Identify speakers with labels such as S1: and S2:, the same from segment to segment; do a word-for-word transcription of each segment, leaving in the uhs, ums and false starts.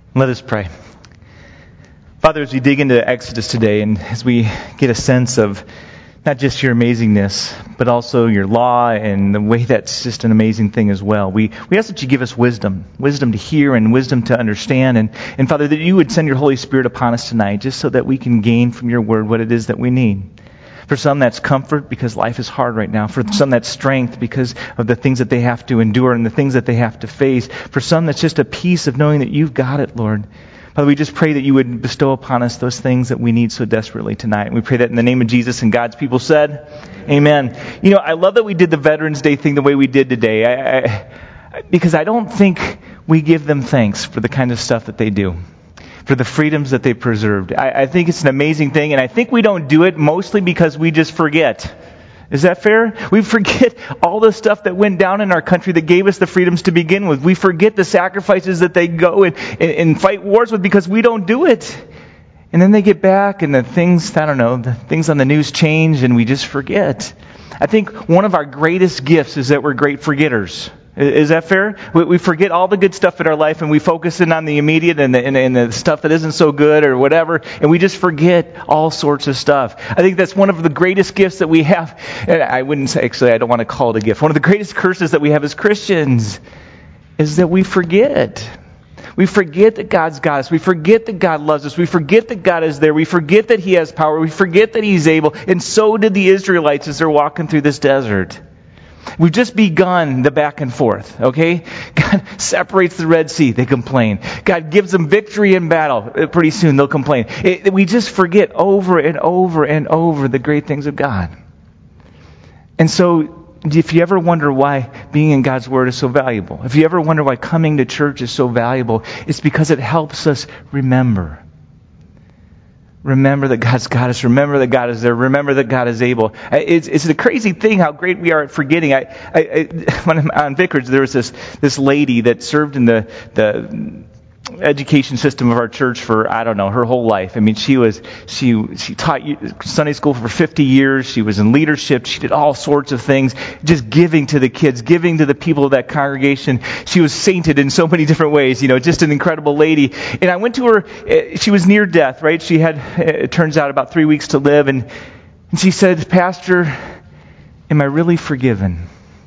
S1: Let us pray. Father, as we dig into Exodus today and as we get a sense of not just your amazingness, but also your law and the way that's just an amazing thing as well, we, we ask that you give us wisdom, wisdom to hear and wisdom to understand. And, and Father, that you would send your Holy Spirit upon us tonight just so that we can gain from your word what it is that we need. For some, that's comfort because life is hard right now. For some, that's strength because of the things that they have to endure and the things that they have to face. For some, that's just a peace of knowing that you've got it, Lord. Father, we just pray that you would bestow upon us those things that we need so desperately tonight. And we pray that in the name of Jesus, and God's people said, amen. You know, I love that we did the Veterans Day thing the way we did today. I, I, because I don't think we give them thanks for the kind of stuff that they do, for the freedoms that they preserved. I, I think it's an amazing thing, and I think we don't do it mostly because we just forget. Is that fair? We forget all the stuff that went down in our country that gave us the freedoms to begin with. We forget the sacrifices that they go and, and, and fight wars with because we don't do it. And then they get back and the things, I don't know, the things on the news change and we just forget. I think one of our greatest gifts is that we're great forgetters. Is that fair? We forget all the good stuff in our life and we focus in on the immediate and the, and, and the stuff that isn't so good or whatever, and we just forget all sorts of stuff. I think that's one of the greatest gifts that we have. And I wouldn't say, actually, I don't want to call it a gift. One of the greatest curses that we have as Christians is that we forget. We forget that God's got us. We forget that God loves us. We forget that God is there. We forget that He has power. We forget that He's able. And so did the Israelites as they're walking through this desert. We've just begun the back and forth, okay? God separates the Red Sea, they complain. God gives them victory in battle. Pretty soon they'll complain. It, we just forget over and over and over the great things of God. And so, if you ever wonder why being in God's Word is so valuable, if you ever wonder why coming to church is so valuable, it's because it helps us remember. Remember that God's got us. Remember that God is there. Remember that God is able. It's, it's a crazy thing how great we are at forgetting. I, I, I, when I'm on Vicarage, there was this this lady that served in the the education system of our church for, I don't know, her whole life. I mean, she was she she taught Sunday school for fifty years. She was in leadership. She did all sorts of things, just giving to the kids, giving to the people of that congregation. She was sainted in so many different ways, you know, just an incredible lady. And I went to her, she was near death, right? She had, it turns out, about three weeks to live. And, and she said, "Pastor, am I really forgiven?"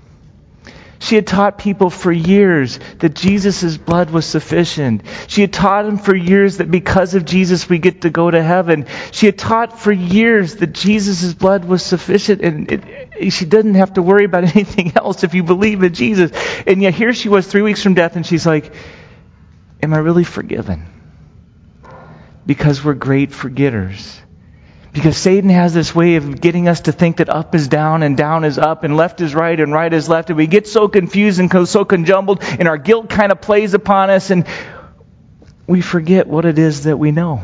S1: She had taught people for years that Jesus' blood was sufficient. She had taught them for years that because of Jesus we get to go to heaven. She had taught for years that Jesus' blood was sufficient and it, she didn't have to worry about anything else if you believe in Jesus. And yet here she was three weeks from death and she's like, "Am I really forgiven?" Because we're great forgetters. Because Satan has this way of getting us to think that up is down and down is up and left is right and right is left. And we get so confused and so conjumbled and our guilt kind of plays upon us and we forget what it is that we know.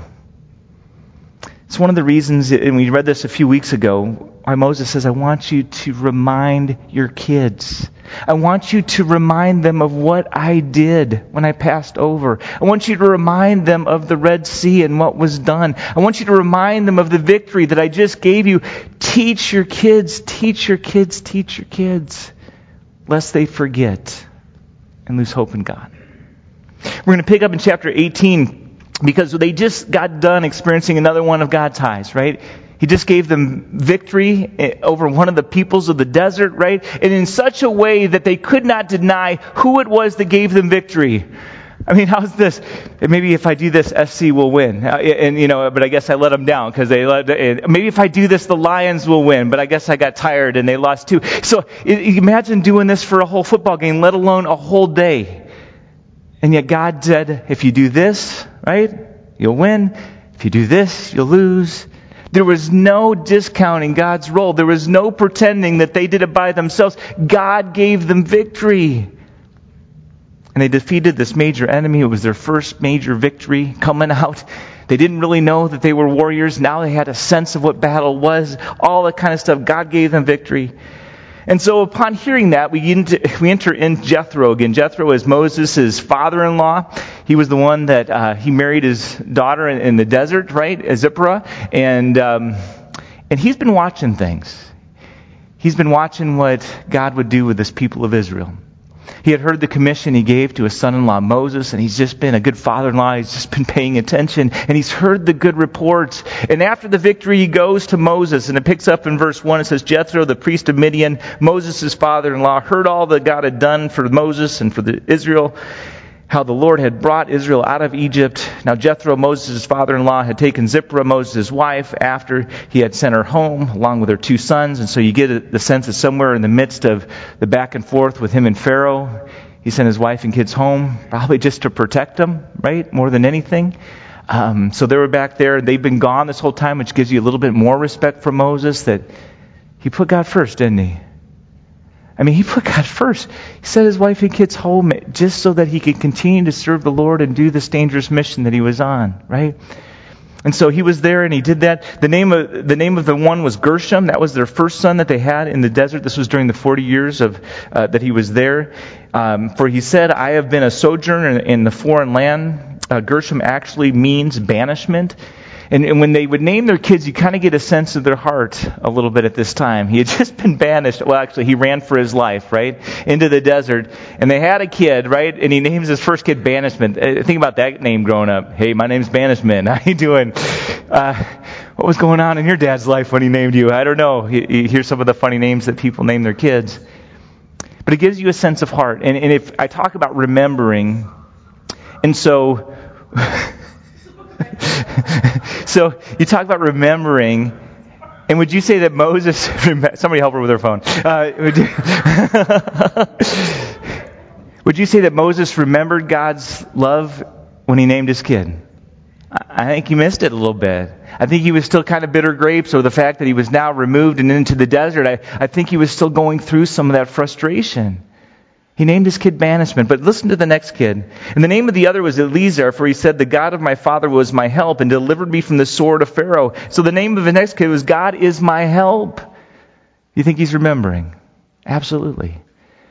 S1: It's one of the reasons, and we read this a few weeks ago, why Moses says, "I want you to remind your kids. I want you to remind them of what I did when I passed over. I want you to remind them of the Red Sea and what was done. I want you to remind them of the victory that I just gave you. Teach your kids, teach your kids, teach your kids, lest they forget and lose hope in God." We're going to pick up in chapter eighteen because they just got done experiencing another one of God's highs, right? He just gave them victory over one of the peoples of the desert, right? And in such a way that they could not deny who it was that gave them victory. I mean, how's this? Maybe if I do this, S C will win. Uh, and, you know, but I guess I let them down because they let, maybe if I do this, the Lions will win. But I guess I got tired and they lost too. So imagine doing this for a whole football game, let alone a whole day. And yet God said, if you do this, right, you'll win. If you do this, you'll lose. There was no discounting God's role. There was no pretending that they did it by themselves. God gave them victory. And they defeated this major enemy. It was their first major victory coming out. They didn't really know that they were warriors. Now they had a sense of what battle was. All that kind of stuff. God gave them victory. And so upon hearing that, we enter, we enter in Jethro again. Jethro is Moses' father-in-law. He was the one that uh, he married his daughter in, in the desert, right, Zipporah. And um, and he's been watching things. He's been watching what God would do with this people of Israel. He had heard the commission he gave to his son-in-law Moses, and he's just been a good father-in-law. He's just been paying attention, and he's heard the good reports. And after the victory, he goes to Moses, and it picks up in verse one. It says, Jethro, the priest of Midian, Moses' father-in-law, heard all that God had done for Moses and for the Israel, how the Lord had brought Israel out of Egypt. Now Jethro, Moses' father-in-law, had taken Zipporah, Moses' wife, after he had sent her home, along with her two sons. And so you get the sense that somewhere in the midst of the back and forth with him and Pharaoh, he sent his wife and kids home, probably just to protect them, right, more than anything. Um, so they were back there, and they've been gone this whole time, which gives you a little bit more respect for Moses, that he put God first, didn't he? I mean, he put God first. He sent his wife and kids home just so that he could continue to serve the Lord and do this dangerous mission that he was on, right? And so he was there and he did that. The name of the name of the one was Gershom. That was their first son that they had in the desert. This was during the forty years of uh, that he was there. Um, for he said, I have been a sojourner in, in the foreign land. Uh, Gershom actually means banishment. And, and when they would name their kids, you kind of get a sense of their heart a little bit at this time. He had just been banished. Well, actually, he ran for his life, right, into the desert. And they had a kid, right, and he names his first kid Banishment. Uh, think about that name growing up. Hey, my name's Banishment. How you doing? Uh, what was going on in your dad's life when he named you? I don't know. You, you hear some of the funny names that people name their kids. But it gives you a sense of heart. And, and if I talk about remembering, and so... So you talk about remembering, and would you say that Moses, somebody help her with her phone, uh, would, you, would you say that Moses remembered God's love when he named his kid? I think he missed it a little bit. I think he was still kind of bitter grapes over the fact that he was now removed and into the desert. I, I think he was still going through some of that frustration. He named his kid Banishment. But listen to the next kid. And the name of the other was Eliezer, for he said, the God of my father was my help and delivered me from the sword of Pharaoh. So the name of the next kid was God is my help. You think he's remembering? Absolutely.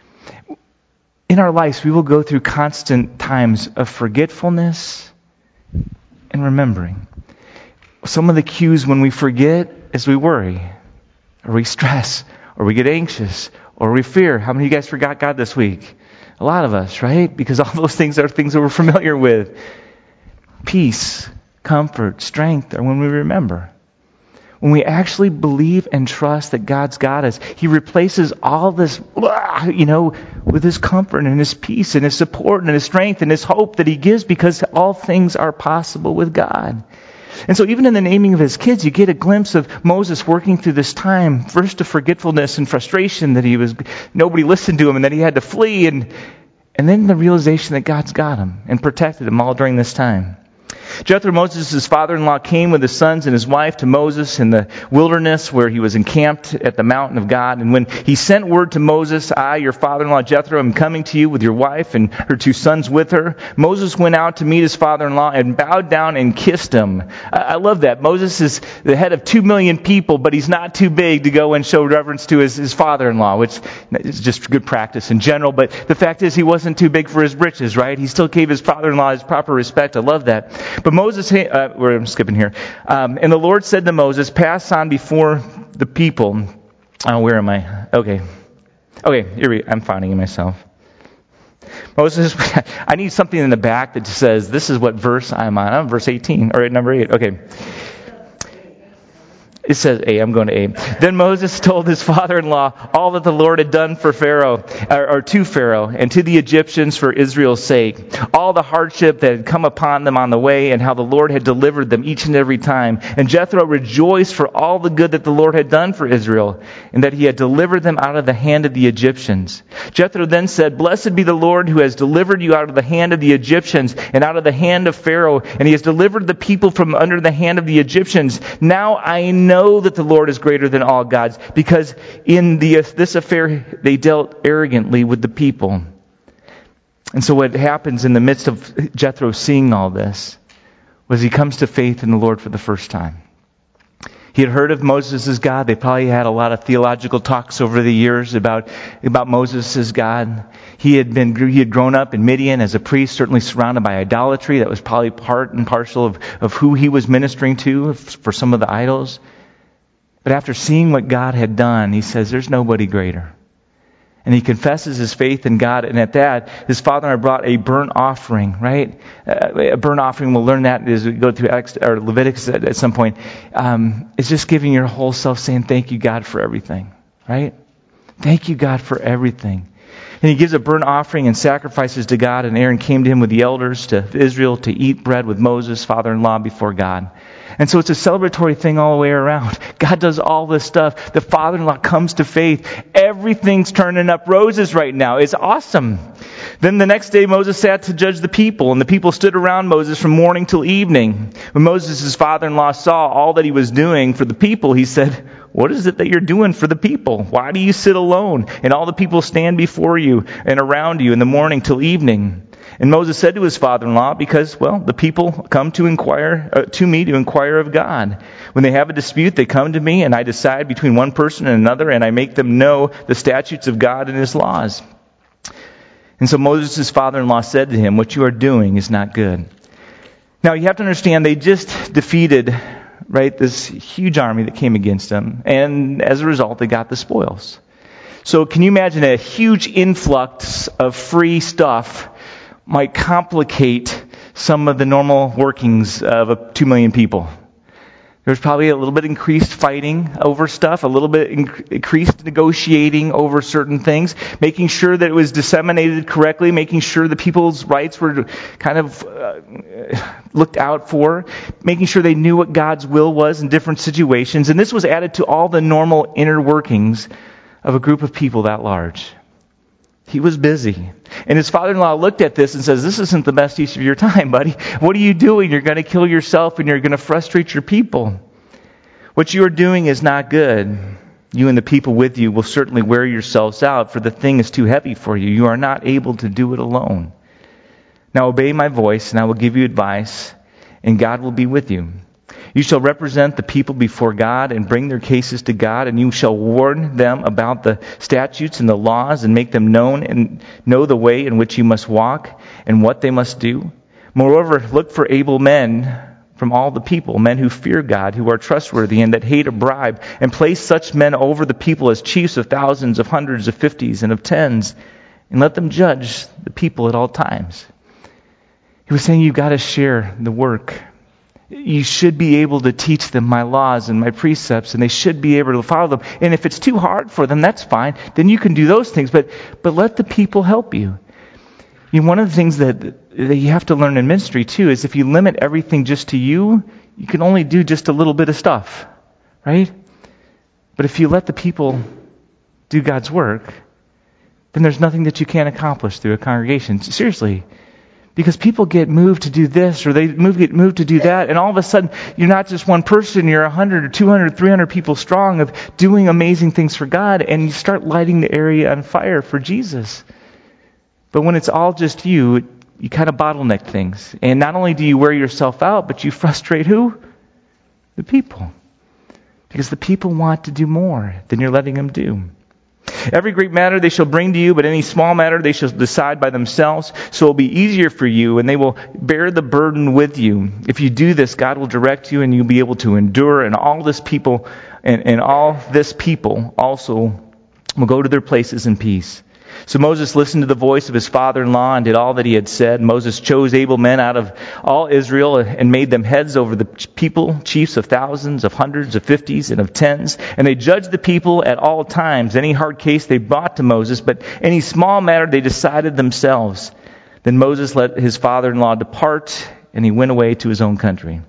S1: In our lives, we will go through constant times of forgetfulness and remembering. Some of the cues when we forget is we worry, or we stress, or we get anxious, or we fear. How many of you guys forgot God this week? A lot of us, right? Because all those things are things that we're familiar with. Peace, comfort, strength are when we remember. When we actually believe and trust that God's got us, He replaces all this, you know, with His comfort and His peace and His support and His strength and His hope that He gives, because all things are possible with God. And so even in the naming of his kids, you get a glimpse of Moses working through this time, first of forgetfulness and frustration that he was, nobody listened to him and that he had to flee, and, and then the realization that God's got him and protected him all during this time. Jethro, Moses' father-in-law, came with his sons and his wife to Moses in the wilderness where he was encamped at the mountain of God. And when he sent word to Moses, I, your father-in-law Jethro, am coming to you with your wife and her two sons with her. Moses went out to meet his father-in-law and bowed down and kissed him. I love that. Moses is the head of two million people, but he's not too big to go and show reverence to his, his father-in-law, which is just good practice in general. But the fact is, he wasn't too big for his britches, right? He still gave his father-in-law his proper respect. I love that. But Moses, uh, we're skipping here. Um, and the Lord said to Moses, pass on before the people. Oh, where am I? Okay. Okay, here we, I'm finding it myself. Moses, I need something in the back that says, this is what verse I'm on. I'm verse eighteen, or at number eight. Okay. It says A. I'm going to A. Then Moses told his father-in-law all that the Lord had done for Pharaoh, or, or to Pharaoh, and to the Egyptians for Israel's sake. All the hardship that had come upon them on the way, and how the Lord had delivered them each and every time. And Jethro rejoiced for all the good that the Lord had done for Israel, and that He had delivered them out of the hand of the Egyptians. Jethro then said, blessed be the Lord who has delivered you out of the hand of the Egyptians, and out of the hand of Pharaoh, and He has delivered the people from under the hand of the Egyptians. Now I know Know that the Lord is greater than all gods, because in the, this affair they dealt arrogantly with the people. And so what happens in the midst of Jethro seeing all this was he comes to faith in the Lord for the first time. He had heard of Moses as God. They probably had a lot of theological talks over the years about, about Moses as God. He had been he had grown up in Midian as a priest, certainly surrounded by idolatry. That was probably part and parcel of, of who he was ministering to for some of the idols. But after seeing what God had done, he says, there's nobody greater. And he confesses his faith in God. And at that, his father-in-law brought a burnt offering, right? Uh, a burnt offering, we'll learn that as we go through Ex- or Leviticus at, at some point. Um, it's just giving your whole self, saying, thank you, God, for everything, right? Thank you, God, for everything. And he gives a burnt offering and sacrifices to God. And Aaron came to him with the elders to Israel to eat bread with Moses, father-in-law, before God. And so it's a celebratory thing all the way around. God does all this stuff. The father-in-law comes to faith. Everything's turning up roses right now. It's awesome. Then the next day Moses sat to judge the people, and the people stood around Moses from morning till evening. When Moses' father-in-law saw all that he was doing for the people, he said, what is it that you're doing for the people? Why do you sit alone? And all the people stand before you and around you in the morning till evening. And Moses said to his father-in-law, because, well, the people come to inquire uh, to me to inquire of God. When they have a dispute, they come to me, and I decide between one person and another, and I make them know the statutes of God and his laws. And so Moses' father-in-law said to him, what you are doing is not good. Now, you have to understand, they just defeated, right, this huge army that came against them, and as a result, they got the spoils. So can you imagine a huge influx of free stuff might complicate some of the normal workings of a two million people? There's probably a little bit increased fighting over stuff, a little bit increased negotiating over certain things, making sure that it was disseminated correctly, making sure the people's rights were kind of uh, looked out for, making sure they knew what God's will was in different situations. And this was added to all the normal inner workings of a group of people that large. He was busy. And his father-in-law looked at this and says, this isn't the best use of your time, buddy. What are you doing? You're going to kill yourself and you're going to frustrate your people. What you are doing is not good. You and the people with you will certainly wear yourselves out, for the thing is too heavy for you. You are not able to do it alone. Now obey my voice, and I will give you advice, and God will be with you. You shall represent the people before God and bring their cases to God, and you shall warn them about the statutes and the laws and make them known and know the way in which you must walk and what they must do. Moreover, look for able men from all the people, men who fear God, who are trustworthy and that hate a bribe, and place such men over the people as chiefs of thousands, of hundreds, of fifties, and of tens, and let them judge the people at all times. He was saying you've got to share the work. You should be able to teach them my laws and my precepts, and they should be able to follow them. And if it's too hard for them, that's fine. Then you can do those things, but but let the people help you. You know, one of the things that, that you have to learn in ministry, too, is if you limit everything just to you, you can only do just a little bit of stuff, right? But if you let the people do God's work, then there's nothing that you can't accomplish through a congregation. Seriously. Because people get moved to do this, or they move, get moved to do that, and all of a sudden, you're not just one person, you're one hundred or two hundred, three hundred people strong of doing amazing things for God, and you start lighting the area on fire for Jesus. But when it's all just you, you kind of bottleneck things. And not only do you wear yourself out, but you frustrate who? The people. Because the people want to do more than you're letting them do. Every great matter they shall bring to you, but any small matter they shall decide by themselves. So it will be easier for you, and they will bear the burden with you. If you do this, God will direct you, and you'll be able to endure. And all this people, and, and all this people also will go to their places in peace. So Moses listened to the voice of his father-in-law and did all that he had said. Moses chose able men out of all Israel and made them heads over the people, chiefs of thousands, of hundreds, of fifties, and of tens. And they judged the people at all times. Any hard case they brought to Moses, but any small matter they decided themselves. Then Moses let his father-in-law depart, and he went away to his own country.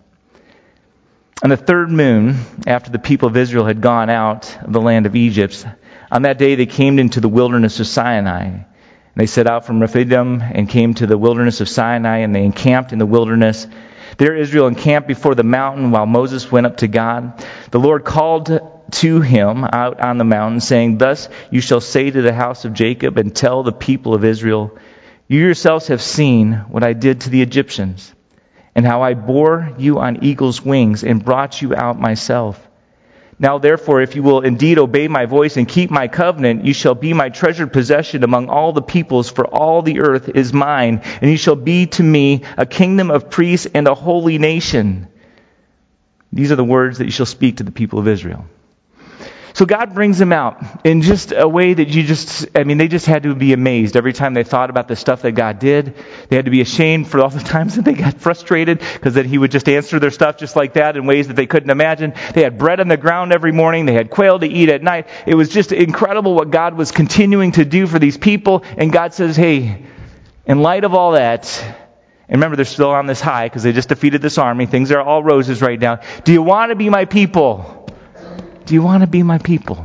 S1: On the third moon, after the people of Israel had gone out of the land of Egypt, on that day they came into the wilderness of Sinai. They set out from Rephidim and came to the wilderness of Sinai, and they encamped in the wilderness. There Israel encamped before the mountain while Moses went up to God. The Lord called to him out on the mountain, saying, Thus you shall say to the house of Jacob and tell the people of Israel, You yourselves have seen what I did to the Egyptians, and how I bore you on eagle's wings and brought you out myself. Now therefore, if you will indeed obey my voice and keep my covenant, you shall be my treasured possession among all the peoples, for all the earth is mine, and you shall be to me a kingdom of priests and a holy nation. These are the words that you shall speak to the people of Israel. So God brings them out in just a way that you just, I mean, they just had to be amazed every time they thought about the stuff that God did. They had to be ashamed for all the times that they got frustrated because that He would just answer their stuff just like that in ways that they couldn't imagine. They had bread on the ground every morning. They had quail to eat at night. It was just incredible what God was continuing to do for these people. And God says, hey, in light of all that, and remember, they're still on this high because they just defeated this army. Things are all roses right now. Do you want to be my people? Do you want to be my people?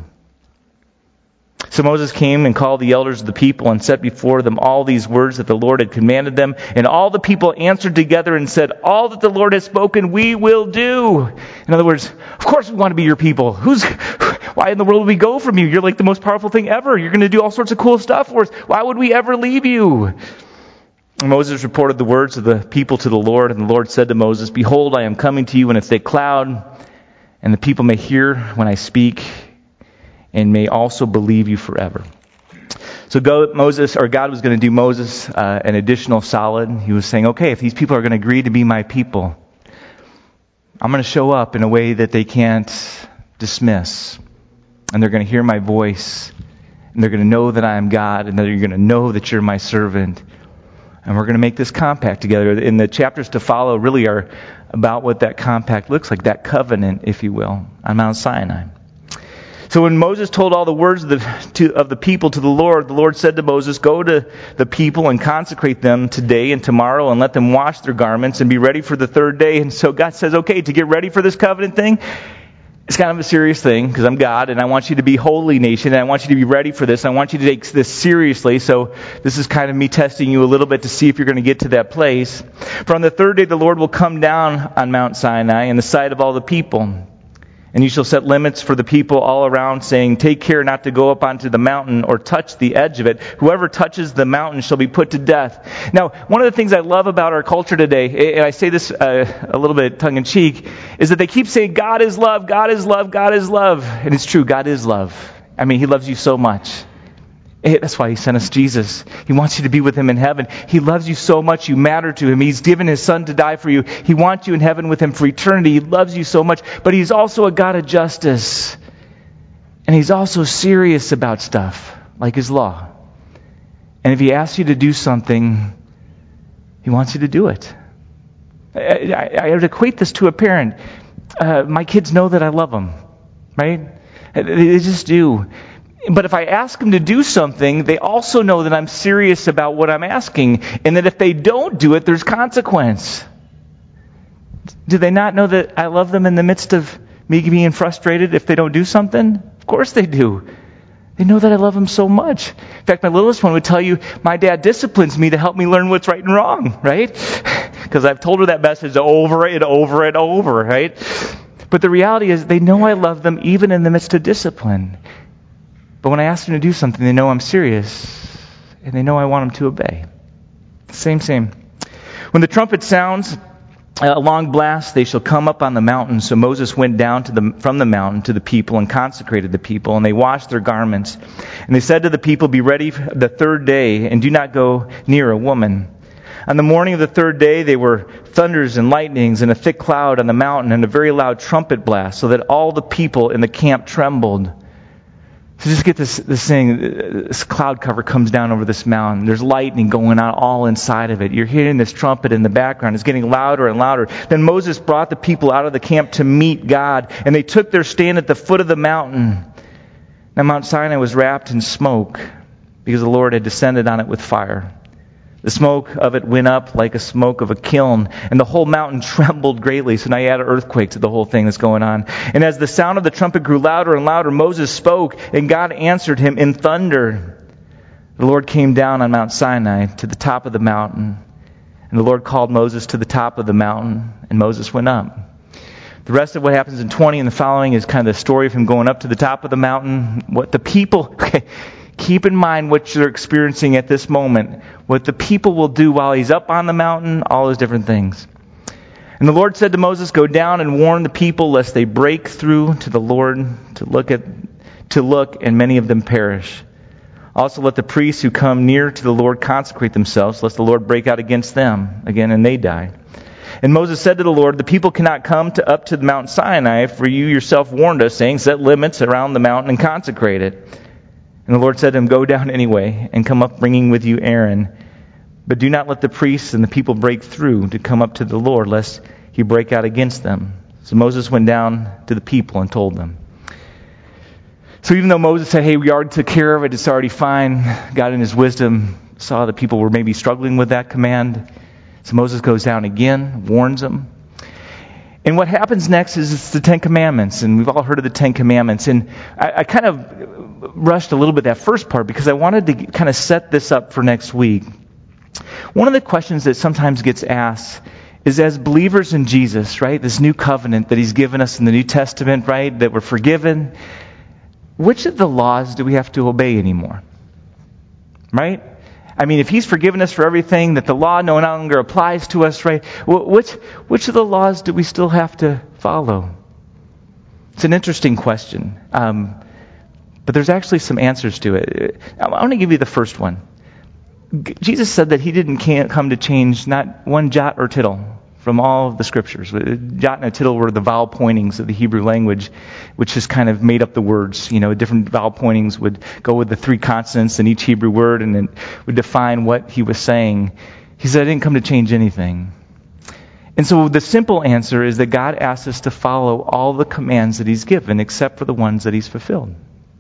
S1: So Moses came and called the elders of the people and set before them all these words that the Lord had commanded them. And all the people answered together and said, all that the Lord has spoken, we will do. In other words, of course we want to be your people. Who's, why in the world would we go from you? You're like the most powerful thing ever. You're going to do all sorts of cool stuff for us. Why would we ever leave you? And Moses reported the words of the people to the Lord. And the Lord said to Moses, behold, I am coming to you in a thick cloud, and the people may hear when I speak, and may also believe you forever. So go, Moses, or God was going to do Moses uh, an additional solid. He was saying, okay, if these people are going to agree to be my people, I'm going to show up in a way that they can't dismiss. And they're going to hear my voice, and they're going to know that I am God, and that you're going to know that you're my servant. And we're going to make this compact together. In the chapters to follow really are about what that compact looks like, that covenant, if you will, on Mount Sinai. So when Moses told all the words of the, to, of the people to the Lord, the Lord said to Moses, go to the people and consecrate them today and tomorrow and let them wash their garments and be ready for the third day. And so God says, okay, to get ready for this covenant thing, it's kind of a serious thing because I'm God and I want you to be holy nation and I want you to be ready for this. I want you to take this seriously. So this is kind of me testing you a little bit to see if you're going to get to that place. For on the third day the Lord will come down on Mount Sinai in the sight of all the people. And you shall set limits for the people all around, saying, take care not to go up onto the mountain or touch the edge of it. Whoever touches the mountain shall be put to death. Now, one of the things I love about our culture today, and I say this uh, a little bit tongue-in-cheek, is that they keep saying, God is love, God is love, God is love. And it's true, God is love. I mean, He loves you so much. That's why He sent us Jesus. He wants you to be with Him in heaven. He loves you so much. You matter to Him. He's given His Son to die for you. He wants you in heaven with Him for eternity. He loves you so much. But He's also a God of justice. And He's also serious about stuff, like His law. And if He asks you to do something, He wants you to do it. I, I, I would equate this to a parent. Uh, my kids know that I love them, right? They just do. But if I ask them to do something, they also know that I'm serious about what I'm asking, and that if they don't do it, there's consequence. Do they not know that I love them in the midst of me being frustrated if they don't do something? Of course they do. They know that I love them so much. In fact, my littlest one would tell you, my dad disciplines me to help me learn what's right and wrong, right? Because I've told her that message over and over and over, right? But the reality is they know I love them even in the midst of discipline. But when I ask them to do something, they know I'm serious, and they know I want them to obey. Same, same. When the trumpet sounds a long blast, they shall come up on the mountain. So Moses went down to the, from the mountain to the people and consecrated the people, and they washed their garments. And they said to the people, be ready for the third day, and do not go near a woman. On the morning of the third day, there were thunders and lightnings and a thick cloud on the mountain and a very loud trumpet blast, so that all the people in the camp trembled. So just get this, this thing, this cloud cover comes down over this mountain. There's lightning going on all inside of it. You're hearing this trumpet in the background. It's getting louder and louder. Then Moses brought the people out of the camp to meet God, and they took their stand at the foot of the mountain. Now Mount Sinai was wrapped in smoke because the Lord had descended on it with fire. The smoke of it went up like a smoke of a kiln, and the whole mountain trembled greatly. So now you add an earthquake to the whole thing that's going on. And as the sound of the trumpet grew louder and louder, Moses spoke, and God answered him in thunder. The Lord came down on Mount Sinai to the top of the mountain, and the Lord called Moses to the top of the mountain, and Moses went up. The rest of what happens in twenty and the following is kind of the story of him going up to the top of the mountain. What the people... Okay, keep in mind what you're experiencing at this moment. What the people will do while he's up on the mountain, all those different things. And the Lord said to Moses, go down and warn the people lest they break through to the Lord to look at, to look, and many of them perish. Also let the priests who come near to the Lord consecrate themselves, lest the Lord break out against them again and they die. And Moses said to the Lord, the people cannot come to, up to Mount Sinai, for you yourself warned us, saying, set limits around the mountain and consecrate it. And the Lord said to him, go down anyway, and come up bringing with you Aaron. But do not let the priests and the people break through to come up to the Lord, lest he break out against them. So Moses went down to the people and told them. So even though Moses said, hey, we already took care of it, it's already fine, God in his wisdom saw the people were maybe struggling with that command. So Moses goes down again, warns them. And what happens next is it's the Ten Commandments, and we've all heard of the Ten Commandments. And I, I kind of rushed a little bit that first part because I wanted to kind of set this up for next week. One of the questions that sometimes gets asked is, as believers in Jesus, right, this new covenant that he's given us in the New Testament, right, that we're forgiven, which of the laws do we have to obey anymore? Right? I mean, if he's forgiven us for everything, that the law no longer applies to us, right? Which, which of the laws do we still have to follow? It's an interesting question. Um, but there's actually some answers to it. I want to give you the first one. Jesus said that he didn't come to change not one jot or tittle from all of the scriptures. Jot and a tittle were the vowel pointings of the Hebrew language, which just kind of made up the words. You know, different vowel pointings would go with the three consonants in each Hebrew word, and it would define what he was saying. He said, I didn't come to change anything. And so the simple answer is that God asks us to follow all the commands that he's given, except for the ones that he's fulfilled.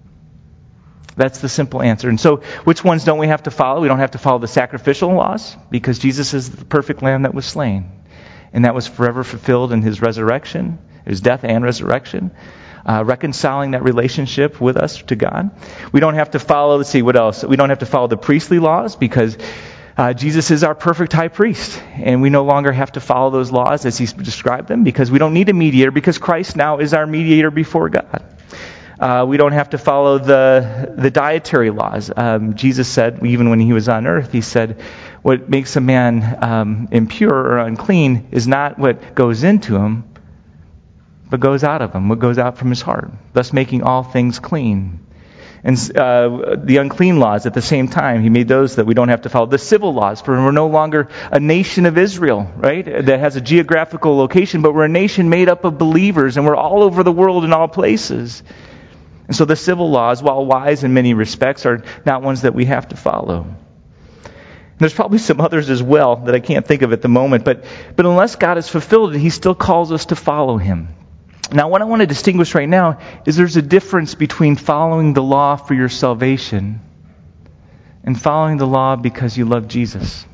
S1: That's the simple answer. And so which ones don't we have to follow? We don't have to follow the sacrificial laws, because Jesus is the perfect lamb that was slain. And that was forever fulfilled in his resurrection, his death and resurrection, uh, reconciling that relationship with us to God. We don't have to follow, let's see, what else? We don't have to follow the priestly laws, because uh, Jesus is our perfect high priest. And we no longer have to follow those laws as he's described them, because we don't need a mediator, because Christ now is our mediator before God. Uh, we don't have to follow the the dietary laws. Um, Jesus said, even when he was on earth, he said, what makes a man um, impure or unclean is not what goes into him, but goes out of him, what goes out from his heart, thus making all things clean. And uh, the unclean laws at the same time, he made those that we don't have to follow. The civil laws, for we're no longer a nation of Israel, right, that has a geographical location, but we're a nation made up of believers, and we're all over the world in all places. And so the civil laws, while wise in many respects, are not ones that we have to follow. And there's probably some others as well that I can't think of at the moment, but but unless God has fulfilled it, he still calls us to follow him. Now, what I want to distinguish right now is there's a difference between following the law for your salvation and following the law because you love Jesus.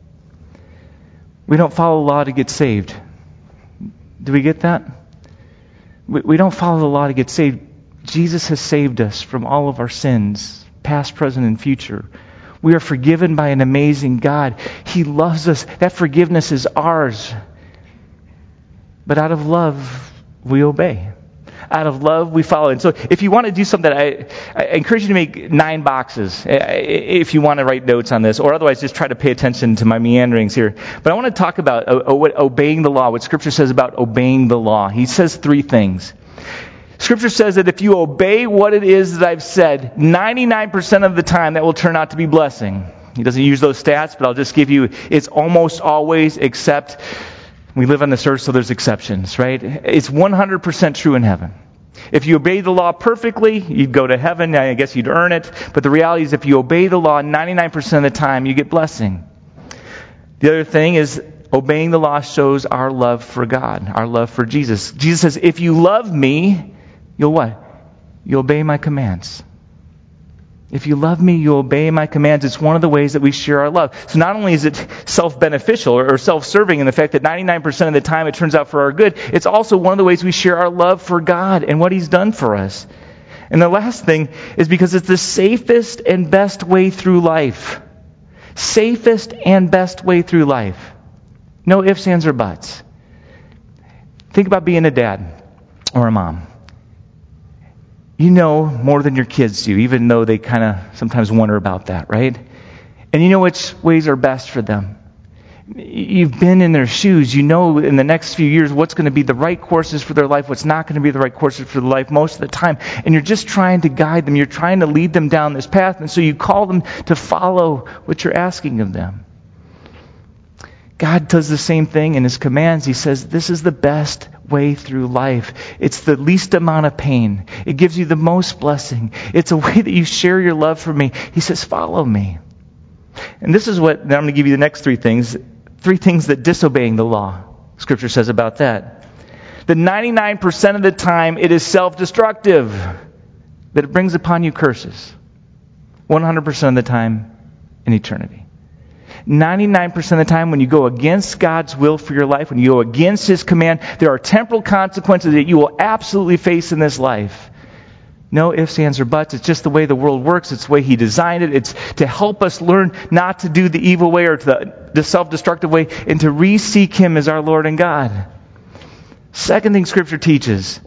S1: We don't follow the law to get saved. Do we get that? We, we don't follow the law to get saved. Jesus has saved us from all of our sins, past, present, and future. We are forgiven by an amazing God. He loves us. That forgiveness is ours. But out of love, we obey. Out of love, we follow. And so if you want to do something, I, I encourage you to make nine boxes if you want to write notes on this, or otherwise just try to pay attention to my meanderings here. But I want to talk about obeying the law, what Scripture says about obeying the law. He says three things. Scripture says that if you obey what it is that I've said, ninety-nine percent of the time that will turn out to be blessing. He doesn't use those stats, but I'll just give you, it's almost always, except we live on this earth, so there's exceptions, right? It's one hundred percent true in heaven. If you obey the law perfectly, you'd go to heaven. I guess you'd earn it. But the reality is if you obey the law ninety-nine percent of the time, you get blessing. The other thing is obeying the law shows our love for God, our love for Jesus. Jesus says, if you love me, you'll what? You'll obey my commands. If you love me, you'll obey my commands. It's one of the ways that we share our love. So not only is it self-beneficial or self-serving in the fact that ninety-nine percent of the time it turns out for our good, it's also one of the ways we share our love for God and what he's done for us. And the last thing is because it's the safest and best way through life. Safest and best way through life. No ifs, ands, or buts. Think about being a dad or a mom. You know more than your kids do, even though they kind of sometimes wonder about that, right? And you know which ways are best for them. You've been in their shoes. You know in the next few years what's going to be the right courses for their life, what's not going to be the right courses for their life most of the time. And you're just trying to guide them. You're trying to lead them down this path. And so you call them to follow what you're asking of them. God does the same thing in His commands. He says, this is the best way through life. It's the least amount of pain. It gives you the most blessing. It's a way that you share your love for me. He says, follow me. And this is what, now I'm going to give you the next three things. Three things that disobeying the law, Scripture says about that. That ninety-nine percent of the time it is self-destructive. That it brings upon you curses. one hundred percent of the time in eternity. ninety-nine percent of the time when you go against God's will for your life, when you go against His command, there are temporal consequences that you will absolutely face in this life. No ifs, ands, or buts. It's just the way the world works. It's the way He designed it. It's to help us learn not to do the evil way or to the, the self-destructive way and to re-seek Him as our Lord and God. Second thing Scripture teaches,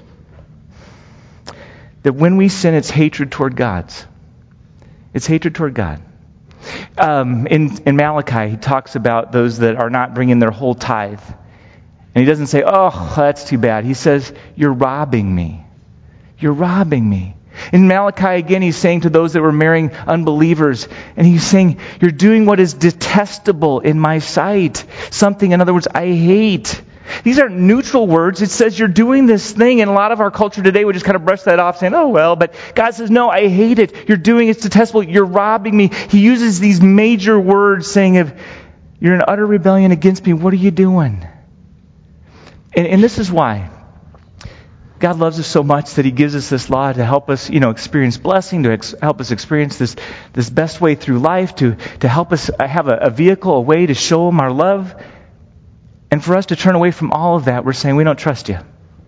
S1: that when we sin, it's hatred toward God's. It's hatred toward God. Um, in, in Malachi, he talks about those that are not bringing their whole tithe. And he doesn't say, oh, that's too bad. He says, you're robbing me. You're robbing me. In Malachi, again, he's saying to those that were marrying unbelievers, and he's saying, you're doing what is detestable in my sight. Something, in other words, I hate. These aren't neutral words. It says you're doing this thing, and a lot of our culture today would just kind of brush that off, saying, oh, well, but God says, no, I hate it. You're doing it. It's detestable. You're robbing me. He uses these major words saying, if you're in utter rebellion against me, what are you doing? And, and this is why. God loves us so much that He gives us this law to help us, you know, experience blessing, to ex- help us experience this this best way through life, to, to help us have a, a vehicle, a way to show Him our love. And for us to turn away from all of that, we're saying we don't trust You.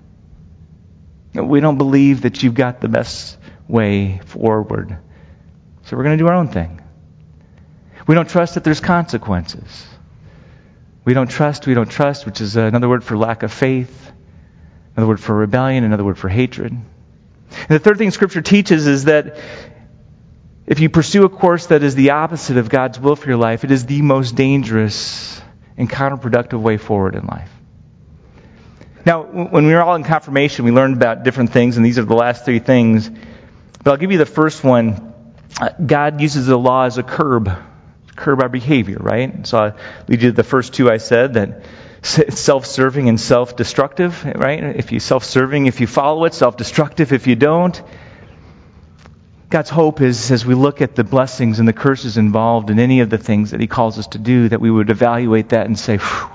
S1: We don't believe that You've got the best way forward. So we're going to do our own thing. We don't trust that there's consequences. We don't trust, we don't trust, which is another word for lack of faith. Another word for rebellion, another word for hatred. And the third thing Scripture teaches is that if you pursue a course that is the opposite of God's will for your life, it is the most dangerous and counterproductive way forward in life. Now, when we were all in confirmation, we learned about different things, and these are the last three things. But I'll give you the first one. God uses the law as a curb, curb our behavior, right? So I'll lead you to the first two I said, that self-serving and self-destructive, right? If you're self-serving, if you follow it, self-destructive if you don't. God's hope is, as we look at the blessings and the curses involved in any of the things that He calls us to do, that we would evaluate that and say,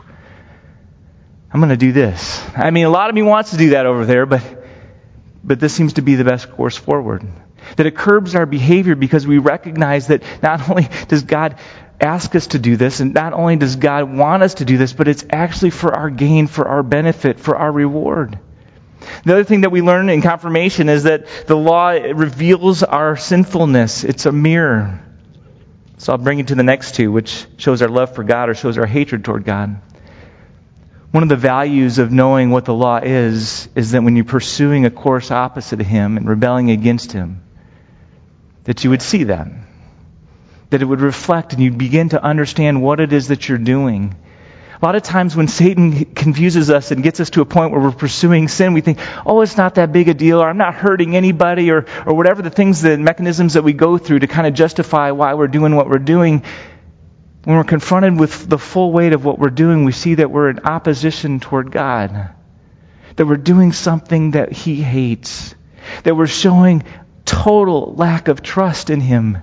S1: I'm going to do this. I mean, a lot of me wants to do that over there, but but this seems to be the best course forward. That it curbs our behavior because we recognize that not only does God ask us to do this, and not only does God want us to do this, but it's actually for our gain, for our benefit, for our reward. The other thing that we learn in confirmation is that the law reveals our sinfulness. It's a mirror. So I'll bring you to the next two, which shows our love for God or shows our hatred toward God. One of the values of knowing what the law is, is that when you're pursuing a course opposite of Him and rebelling against Him, that you would see that. That it would reflect and you'd begin to understand what it is that you're doing. A lot of times when Satan confuses us and gets us to a point where we're pursuing sin, we think, oh, it's not that big a deal, or I'm not hurting anybody, or, or whatever the things, the mechanisms that we go through to kind of justify why we're doing what we're doing. When we're confronted with the full weight of what we're doing, we see that we're in opposition toward God. That we're doing something that He hates. That we're showing total lack of trust in Him.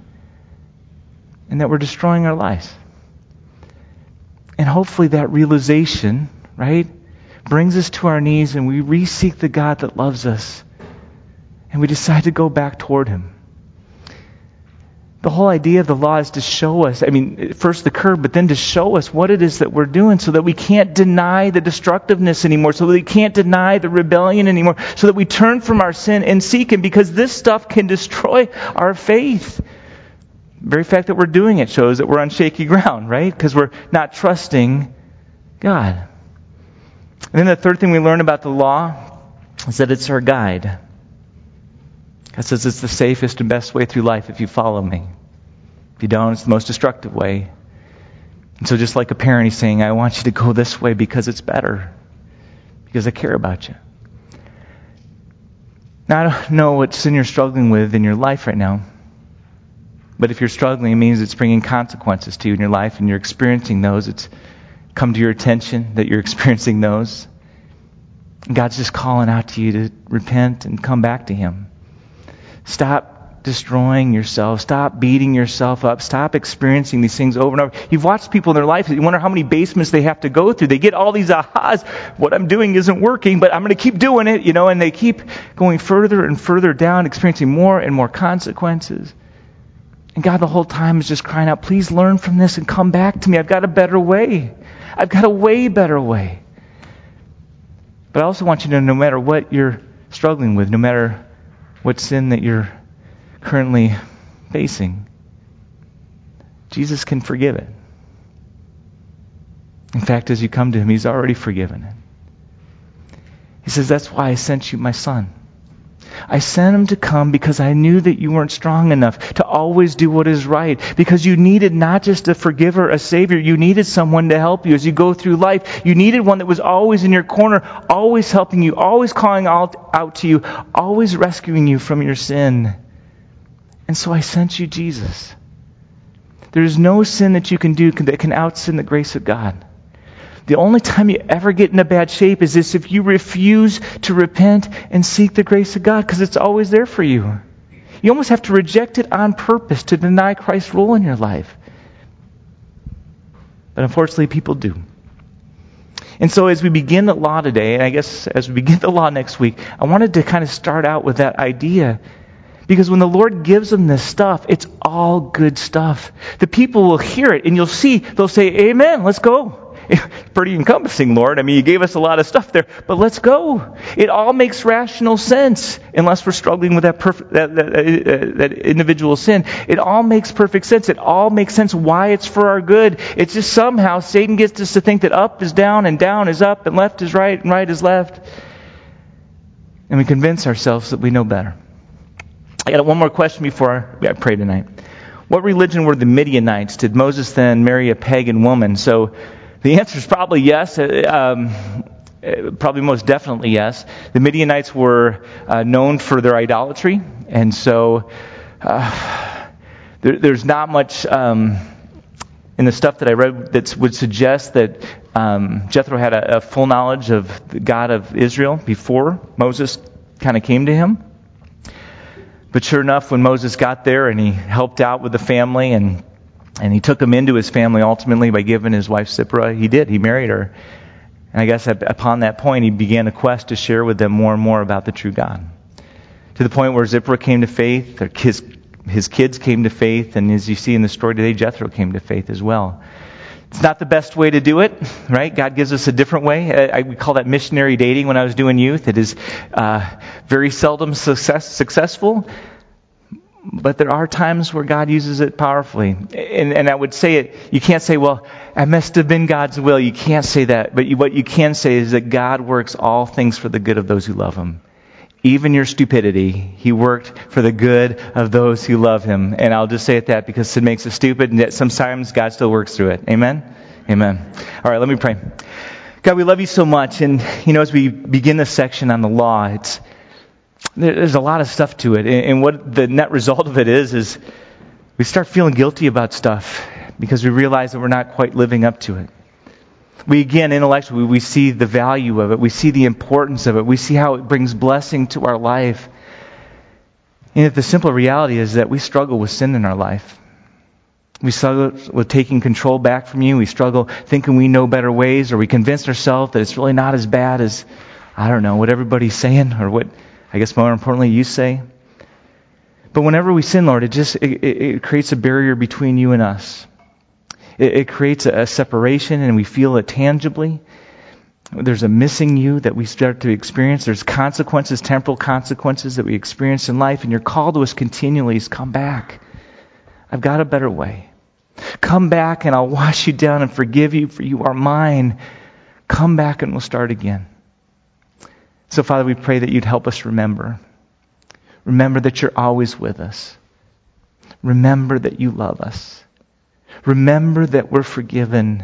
S1: And that we're destroying our lives. And hopefully that realization, right, brings us to our knees and we re-seek the God that loves us. And we decide to go back toward Him. The whole idea of the law is to show us, I mean, first the curb, but then to show us what it is that we're doing so that we can't deny the destructiveness anymore, so that we can't deny the rebellion anymore, so that we turn from our sin and seek Him, because this stuff can destroy our faith. The very fact that we're doing it shows that we're on shaky ground, right? Because we're not trusting God. And then the third thing we learn about the law is that it's our guide. God says it's the safest and best way through life if you follow me. If you don't, it's the most destructive way. And so just like a parent, He's saying, I want you to go this way because it's better. Because I care about you. Now, I don't know what sin you're struggling with in your life right now. But if you're struggling, it means it's bringing consequences to you in your life, and you're experiencing those. It's come to your attention that you're experiencing those. God's just calling out to you to repent and come back to Him. Stop destroying yourself. Stop beating yourself up. Stop experiencing these things over and over. You've watched people in their life, you wonder how many basements they have to go through. They get all these ahas. What I'm doing isn't working, but I'm going to keep doing it, you know, and they keep going further and further down, experiencing more and more consequences. And God the whole time is just crying out, please learn from this and come back to me. I've got a better way. I've got a way better way. But I also want you to know, no matter what you're struggling with, no matter what sin that you're currently facing, Jesus can forgive it. In fact, as you come to Him, He's already forgiven it. He says, that's why I sent you my Son. I sent Him to come because I knew that you weren't strong enough to always do what is right. Because you needed not just a forgiver, a Savior. You needed someone to help you as you go through life. You needed one that was always in your corner, always helping you, always calling out, out to you, always rescuing you from your sin. And so I sent you Jesus. There is no sin that you can do that can out-sin the grace of God. The only time you ever get in a bad shape is this, if you refuse to repent and seek the grace of God, because it's always there for you. You almost have to reject it on purpose to deny Christ's role in your life. But unfortunately, people do. And so as we begin the law today, and I guess as we begin the law next week, I wanted to kind of start out with that idea. Because when the Lord gives them this stuff, it's all good stuff. The people will hear it, and you'll see, they'll say, amen, let's go. Pretty encompassing, Lord. I mean, you gave us a lot of stuff there, but let's go. It all makes rational sense, unless we're struggling with that, perfect, that, that, uh, that individual sin. It all makes perfect sense. It all makes sense why it's for our good. It's just somehow Satan gets us to think that up is down and down is up and left is right and right is left. And we convince ourselves that we know better. I got one more question before I pray tonight. What religion were the Midianites? Did Moses then marry a pagan woman? So the answer is probably yes. Um, probably most definitely yes. The Midianites were uh, known for their idolatry. And so uh, there, there's not much um, in the stuff that I read that would suggest that um, Jethro had a, a full knowledge of the God of Israel before Moses kind of came to him. But sure enough, when Moses got there and he helped out with the family and and he took him into his family ultimately by giving his wife Zipporah, he did. He married her. And I guess upon that point, he began a quest to share with them more and more about the true God. To the point where Zipporah came to faith, or his, his kids came to faith, and as you see in the story today, Jethro came to faith as well. It's not the best way to do it, right? God gives us a different way. I, I we call that missionary dating when I was doing youth. It is uh, very seldom success, successful, but there are times where God uses it powerfully. And, and I would say it, you can't say, well, I must have been God's will. You can't say that. But you, what you can say is that God works all things for the good of those who love Him. Even your stupidity, He worked for the good of those who love Him. And I'll just say it that because it makes us stupid, and yet sometimes God still works through it. Amen? Amen. All right, let me pray. God, we love You so much. And, you know, as we begin this section on the law, it's there's a lot of stuff to it. And what the net result of it is, is we start feeling guilty about stuff because we realize that we're not quite living up to it. We, again, intellectually, we see the value of it. We see the importance of it. We see how it brings blessing to our life. And yet the simple reality is that we struggle with sin in our life. We struggle with taking control back from You. We struggle thinking we know better ways, or we convince ourselves that it's really not as bad as, I don't know, what everybody's saying, or what, I guess more importantly, You say. But whenever we sin, Lord, it just it, it creates a barrier between You and us. It, it creates a, a separation, and we feel it tangibly. There's a missing You that we start to experience. There's consequences, temporal consequences that we experience in life, and Your call to us continually is, come back. I've got a better way. Come back and I'll wash you down and forgive you, for You are mine. Come back and we'll start again. So, Father, we pray that You'd help us remember. Remember that You're always with us. Remember that You love us. Remember that we're forgiven.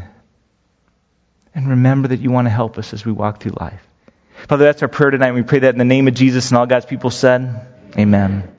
S1: And remember that You want to help us as we walk through life. Father, that's our prayer tonight. We pray that in the name of Jesus, and all God's people said, amen.